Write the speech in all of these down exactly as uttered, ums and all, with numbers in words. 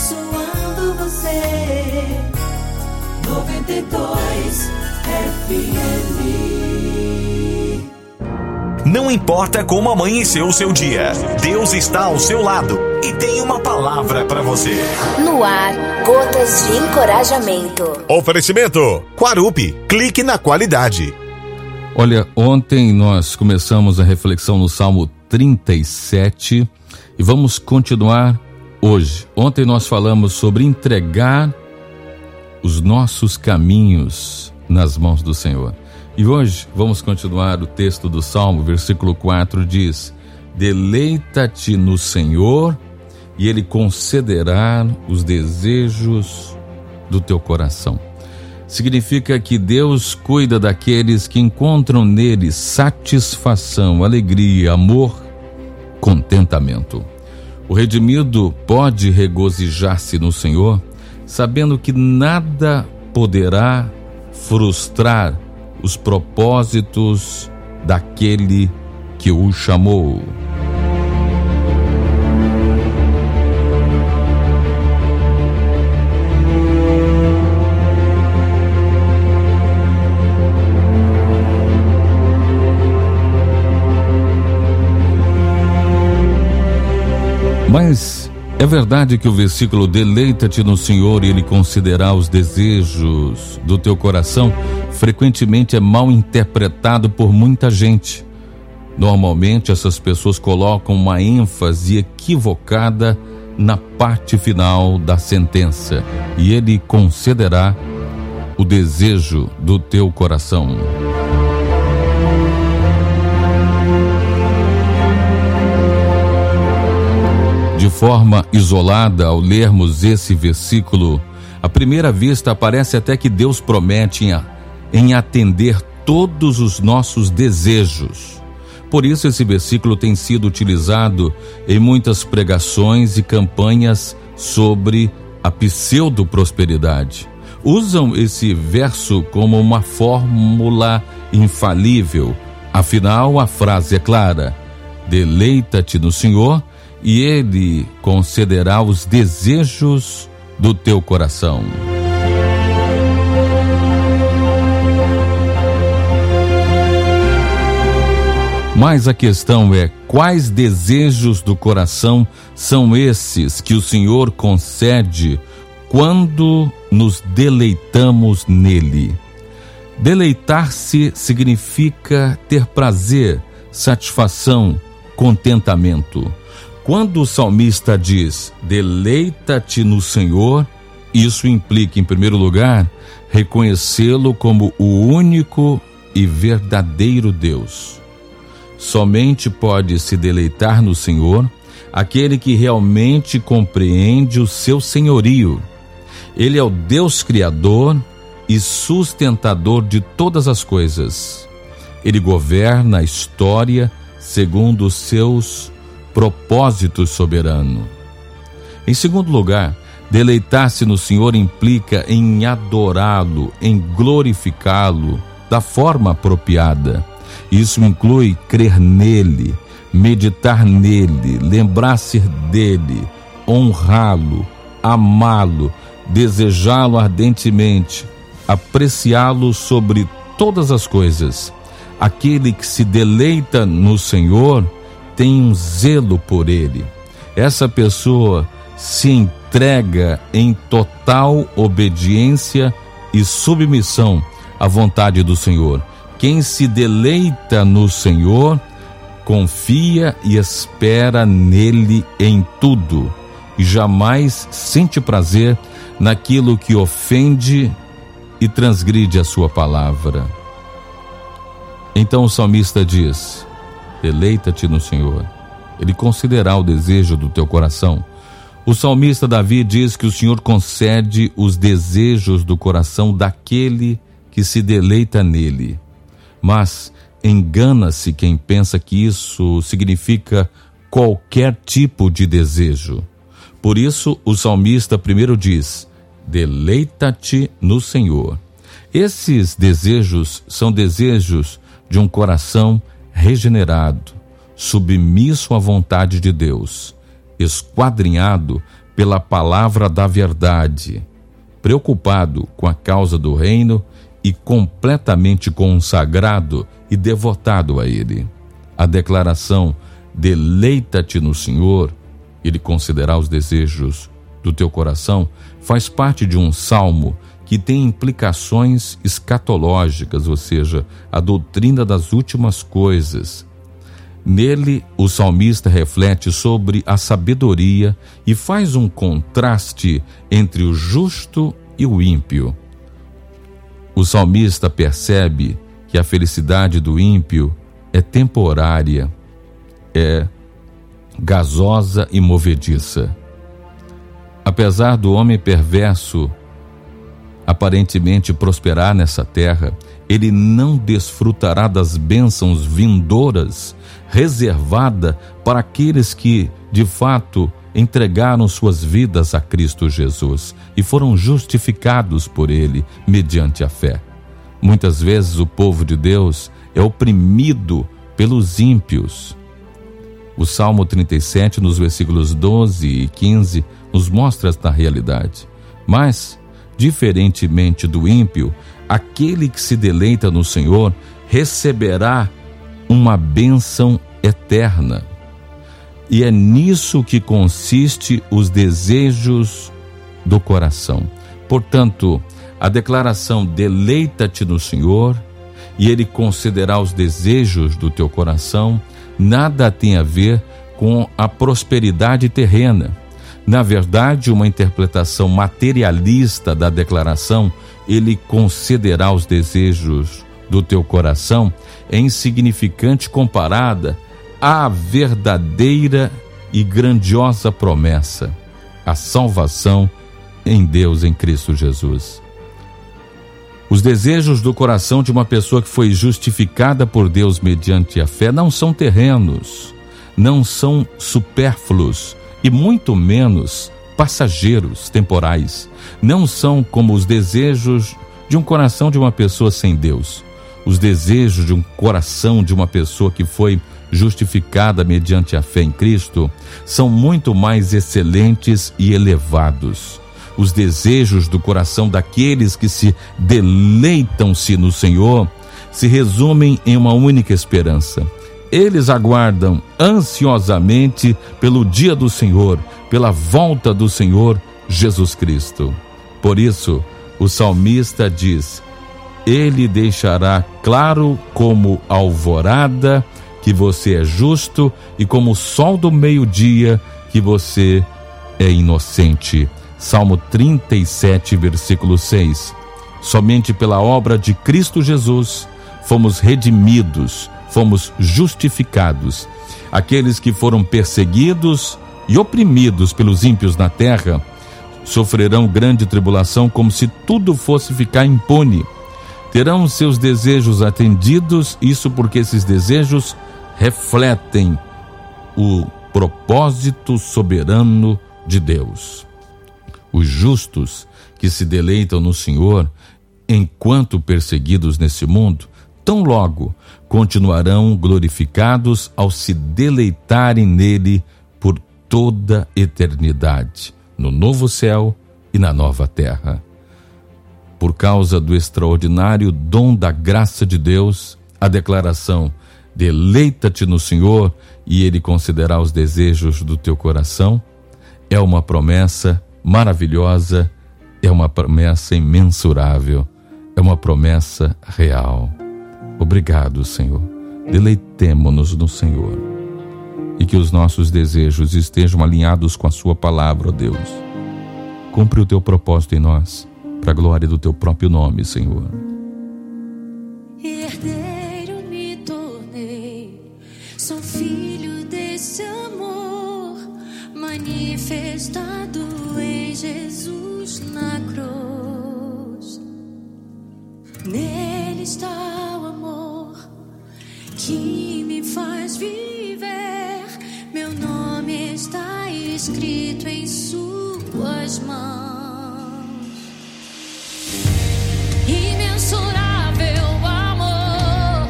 abençoando você. noventa e dois F M. Não importa como amanheceu o seu dia, Deus está ao seu lado e tem uma palavra para você. No ar, gotas de encorajamento. Oferecimento Quarupi, clique na qualidade. Olha, ontem nós começamos a reflexão no Salmo trinta e sete e vamos continuar hoje. Ontem nós falamos sobre entregar os nossos caminhos nas mãos do Senhor. E hoje vamos continuar o texto do Salmo, versículo quatro diz: deleita-te no Senhor e Ele concederá os desejos do teu coração. Significa que Deus cuida daqueles que encontram nele satisfação, alegria, amor, contentamento. O redimido pode regozijar-se no Senhor, sabendo que nada poderá frustrar os propósitos daquele que o chamou. Mas é verdade que o versículo deleita-te no Senhor e Ele concederá os desejos do teu coração frequentemente é mal interpretado por muita gente. Normalmente essas pessoas colocam uma ênfase equivocada na parte final da sentença e Ele concederá o desejo do teu coração. De forma isolada, ao lermos esse versículo, à primeira vista parece até que Deus promete em, em atender todos os nossos desejos. Por isso esse versículo tem sido utilizado em muitas pregações e campanhas sobre a pseudo-prosperidade. Usam esse verso como uma fórmula infalível. Afinal, a frase é clara: deleita-te no Senhor e Ele concederá os desejos do teu coração. Mas a questão é: quais desejos do coração são esses que o Senhor concede quando nos deleitamos nele? Deleitar-se significa ter prazer, satisfação, contentamento. Quando o salmista diz, deleita-te no Senhor, isso implica, em primeiro lugar, reconhecê-lo como o único e verdadeiro Deus. Somente pode se deleitar no Senhor aquele que realmente compreende o seu senhorio. Ele é o Deus Criador e sustentador de todas as coisas. Ele governa a história segundo os seus propósito soberano. Em segundo lugar, deleitar-se no Senhor implica em adorá-lo, em glorificá-lo da forma apropriada. Isso inclui crer nele, meditar nele, lembrar-se dele, honrá-lo, amá-lo, desejá-lo ardentemente, apreciá-lo sobre todas as coisas. Aquele que se deleita no Senhor tem um zelo por ele. Essa pessoa se entrega em total obediência e submissão à vontade do Senhor. Quem se deleita no Senhor confia e espera nele em tudo e jamais sente prazer naquilo que ofende e transgride a sua palavra. Então o salmista diz: deleita-te no Senhor, Ele concederá o desejo do teu coração. O salmista Davi diz que o Senhor concede os desejos do coração daquele que se deleita nele. Mas engana-se quem pensa que isso significa qualquer tipo de desejo. Por isso o salmista primeiro diz: deleita-te no Senhor. Esses desejos são desejos de um coração regenerado, submisso à vontade de Deus, esquadrinhado pela palavra da verdade, preocupado com a causa do reino e completamente consagrado e devotado a ele. A declaração deleita-te no Senhor, ele considerar os desejos do teu coração, faz parte de um salmo que tem implicações escatológicas, ou seja, a doutrina das últimas coisas. Nele, o salmista reflete sobre a sabedoria e faz um contraste entre o justo e o ímpio. O salmista percebe que a felicidade do ímpio é temporária, é gasosa e movediça. Apesar do homem perverso aparentemente prosperar nessa terra, ele não desfrutará das bênçãos vindouras reservada para aqueles que, de fato, entregaram suas vidas a Cristo Jesus e foram justificados por ele mediante a fé. Muitas vezes o povo de Deus é oprimido pelos ímpios. O Salmo trinta e sete, nos versículos doze e quinze, nos mostra esta realidade. Mas, diferentemente do ímpio, aquele que se deleita no Senhor receberá uma bênção eterna. E é nisso que consiste os desejos do coração. Portanto, a declaração deleita-te no Senhor e ele considerará os desejos do teu coração nada tem a ver com a prosperidade terrena. Na verdade, uma interpretação materialista da declaração, ele concederá os desejos do teu coração, é insignificante comparada à verdadeira e grandiosa promessa, a salvação em Deus, em Cristo Jesus. Os desejos do coração de uma pessoa que foi justificada por Deus mediante a fé não são terrenos, não são supérfluos e muito menos passageiros, temporais. Não são como os desejos de um coração de uma pessoa sem Deus. Os desejos de um coração de uma pessoa que foi justificada mediante a fé em Cristo são muito mais excelentes e elevados. Os desejos do coração daqueles que se deleitam-se no Senhor se resumem em uma única esperança. Eles aguardam ansiosamente pelo dia do Senhor, pela volta do Senhor Jesus Cristo. Por isso, o salmista diz: Ele deixará claro como alvorada que você é justo e como o sol do meio-dia que você é inocente. Salmo trinta e sete, versículo seis. Somente pela obra de Cristo Jesus fomos redimidos, fomos justificados. Aqueles que foram perseguidos e oprimidos pelos ímpios na terra sofrerão grande tribulação como se tudo fosse ficar impune. Terão seus desejos atendidos, isso porque esses desejos refletem o propósito soberano de Deus. Os justos que se deleitam no Senhor, enquanto perseguidos nesse mundo, tão logo continuarão glorificados ao se deleitarem nele por toda eternidade, no novo céu e na nova terra. Por causa do extraordinário dom da graça de Deus, a declaração deleita-te no Senhor e ele considerará os desejos do teu coração é uma promessa maravilhosa, é uma promessa imensurável, é uma promessa real. Obrigado, Senhor. Deleitemo-nos no Senhor e que os nossos desejos estejam alinhados com a sua palavra, ó Deus. Cumpre o teu propósito em nós, para a glória do teu próprio nome, Senhor. Herdeiro me tornei, sou filho desse amor manifestado em Jesus na cruz. Nele está o amor que me faz viver. Meu nome está escrito em suas mãos. Imensurável amor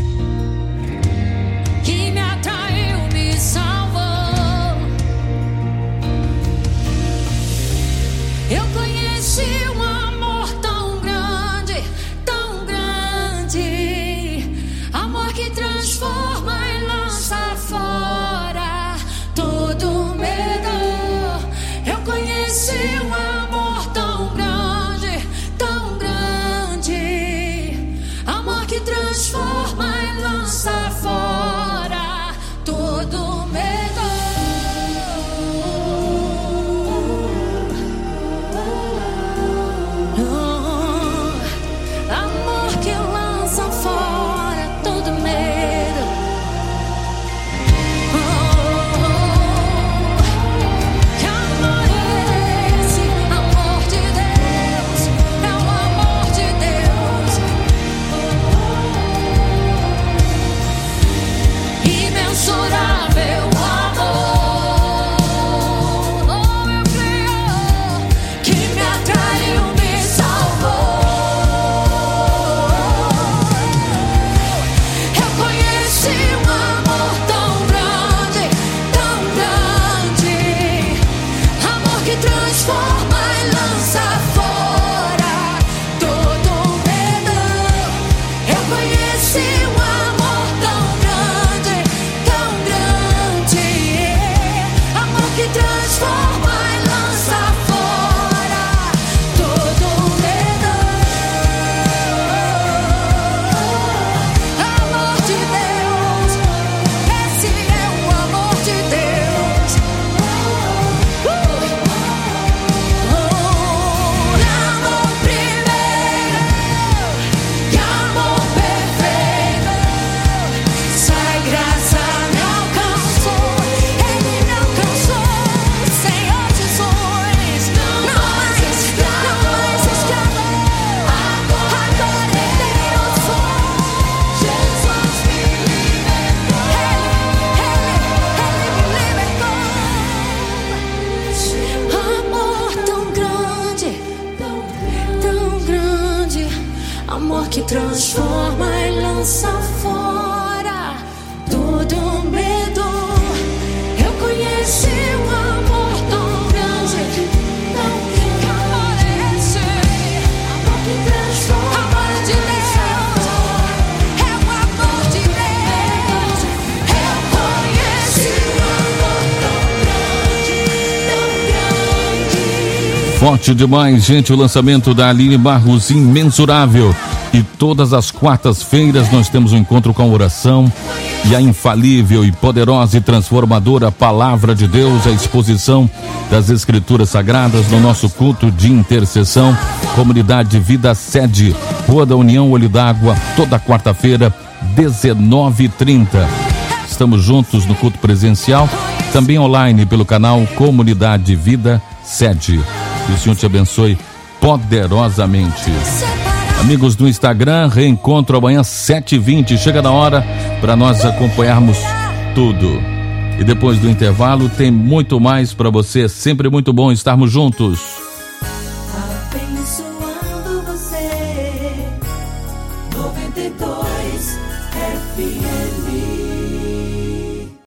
que me atraiu, me salvou. que transforma e lança fora todo medo. Eu conheci um amor tão grande que não parece. Amor que transforma. Amor de Deus, é o amor de Deus. Eu conheci um amor tão grande, tão grande. Forte demais, gente, o lançamento da Aline Barros, Imensurável. E todas as quartas-feiras nós temos um encontro com a oração e a infalível e poderosa e transformadora Palavra de Deus, a exposição das Escrituras Sagradas no nosso culto de intercessão. Comunidade Vida Sede, Rua da União, Olho d'Água, toda quarta-feira, dezenove e trinta. Estamos juntos no culto presencial, também online pelo canal Comunidade Vida Sede. Que o Senhor te abençoe poderosamente. Amigos do Instagram, reencontro amanhã sete e vinte. Chega na hora para nós acompanharmos tudo. E depois do intervalo tem muito mais para você. Sempre muito bom estarmos juntos.